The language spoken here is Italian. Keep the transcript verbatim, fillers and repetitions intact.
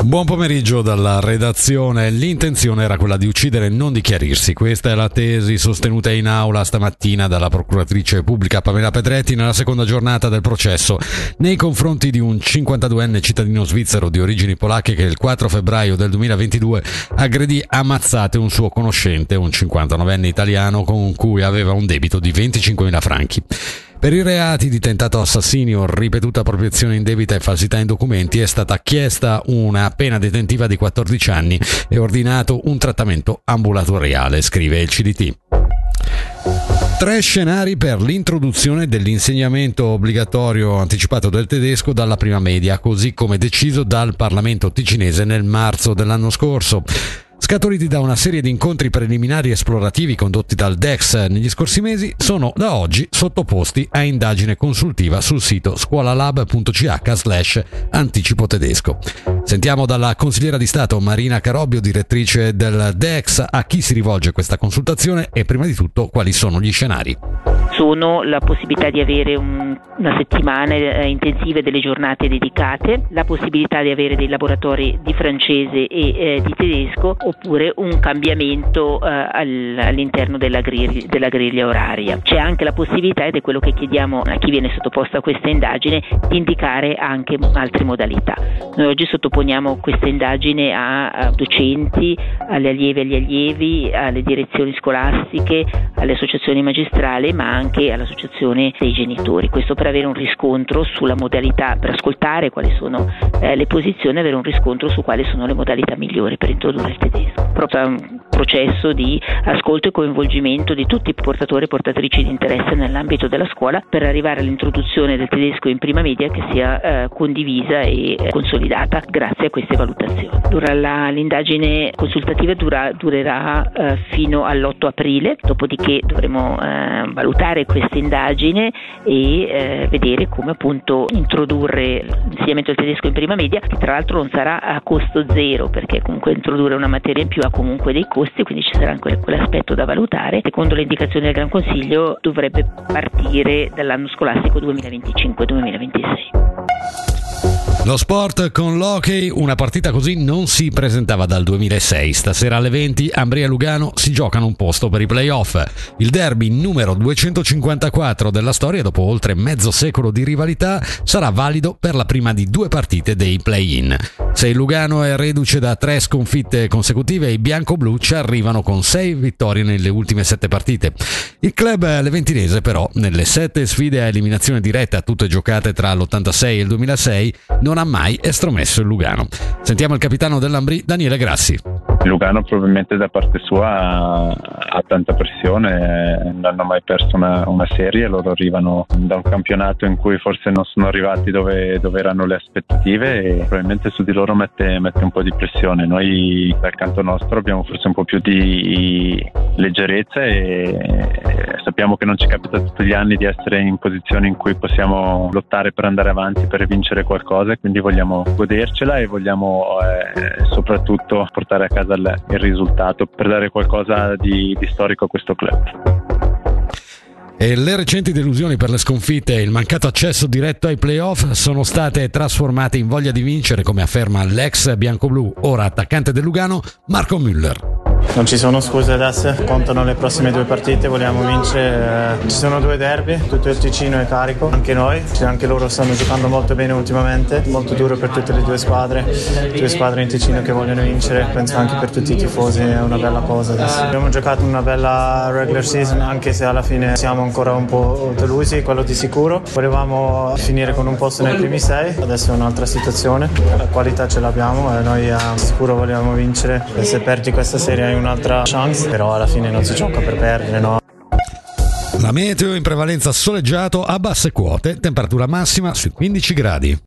Buon pomeriggio dalla redazione. L'intenzione era quella di uccidere e non di chiarirsi. Questa è la tesi sostenuta in aula stamattina dalla procuratrice pubblica Pamela Pedretti nella seconda giornata del processo nei confronti di un cinquantaduenne cittadino svizzero di origini polacche che il quattro febbraio del duemilaventidue aggredì a mazzate un suo conoscente, un cinquantanovenne italiano con cui aveva un debito di venticinquemila franchi. Per i reati di tentato assassinio, ripetuta appropriazione indebita e falsità in documenti è stata chiesta una pena detentiva di quattordici anni e ordinato un trattamento ambulatoriale, scrive il C D T. Tre scenari per l'introduzione dell'insegnamento obbligatorio anticipato del tedesco dalla prima media, così come deciso dal Parlamento ticinese nel marzo dell'anno scorso. Scaturiti da una serie di incontri preliminari esplorativi condotti dal D E X negli scorsi mesi, sono da oggi sottoposti a indagine consultiva sul sito scuolalab.ch slash anticipo tedesco. Sentiamo dalla consigliera di Stato Marina Carobbio, direttrice del D E X, a chi si rivolge questa consultazione e prima di tutto quali sono gli scenari. Sono la possibilità di avere un, una settimana eh, intensive delle giornate dedicate, la possibilità di avere dei laboratori di francese e eh, di tedesco, oppure un cambiamento eh, all, all'interno della griglia, della griglia oraria. C'è anche la possibilità, ed è quello che chiediamo a chi viene sottoposto a questa indagine, di indicare anche altre modalità. Noi oggi sottoponiamo questa indagine a, a docenti, alle allievi e agli allievi, alle direzioni scolastiche, alle associazioni magistrali, ma anche all'associazione dei genitori. Questo per avere un riscontro sulla modalità, per ascoltare quali sono eh, le posizioni, avere un riscontro su quali sono le modalità migliori per introdurre il tedesco. Proprio un processo di ascolto e coinvolgimento di tutti i portatori e portatrici di interesse nell'ambito della scuola per arrivare all'introduzione del tedesco in prima media che sia eh, condivisa e eh, consolidata grazie a queste valutazioni. Dura la, l'indagine consultativa dura, durerà eh, fino all'otto aprile, dopodiché dovremo eh, valutare questa indagine e eh, vedere come appunto introdurre l'insegnamento del tedesco in prima media, che tra l'altro non sarà a costo zero, perché comunque introdurre una materia in più ha comunque dei costi, quindi ci sarà anche quell'aspetto da valutare. Secondo le indicazioni del Gran Consiglio dovrebbe partire dall'anno scolastico duemilaventicinque duemilaventisei. Lo sport con l'hockey, una partita così non si presentava dal duemilasei. Stasera alle venti Ambria e Lugano si giocano un posto per i play-off. Il derby numero duecentocinquantaquattro della storia, dopo oltre mezzo secolo di rivalità, sarà valido per la prima di due partite dei play-in. Se il Lugano è reduce da tre sconfitte consecutive, i bianco-blu ci arrivano con sei vittorie nelle ultime sette partite. Il club leventinese però, nelle sette sfide a eliminazione diretta, tutte giocate tra l'ottantasei e il duemilasei, non ha mai estromesso il Lugano. Sentiamo il capitano dell'Ambrì, Daniele Grassi. Il Lugano probabilmente da parte sua ha tanta pressione, non hanno mai perso una, una serie, loro arrivano da un campionato in cui forse non sono arrivati dove, dove erano le aspettative e probabilmente su di loro mette, mette un po' di pressione. Noi dal canto nostro abbiamo forse un po' più di leggerezza e sappiamo che non ci capita tutti gli anni di essere in posizioni in cui possiamo lottare per andare avanti, per vincere qualcosa, quindi vogliamo godercela e vogliamo eh, soprattutto portare a casa il risultato per dare qualcosa di, di storico a questo club. E le recenti delusioni per le sconfitte e il mancato accesso diretto ai playoff sono state trasformate in voglia di vincere, come afferma l'ex biancoblù, ora attaccante del Lugano, Marco Müller. Non ci sono scuse adesso, contano le prossime due partite, vogliamo vincere. Ci sono due derby, tutto il Ticino è carico, anche noi, anche loro stanno giocando molto bene ultimamente, molto duro per tutte le due squadre, due squadre in Ticino che vogliono vincere, penso anche per tutti i tifosi è una bella cosa adesso. Abbiamo giocato una bella regular season, anche se alla fine siamo ancora un po' delusi, quello di sicuro. Volevamo finire con un posto nei primi sei, adesso è un'altra situazione, la qualità ce l'abbiamo e noi sicuro vogliamo vincere e se perdi questa serie hai un'altra chance, però alla fine non si gioca per perdere, no? La meteo in prevalenza soleggiato a basse quote, temperatura massima sui quindici gradi.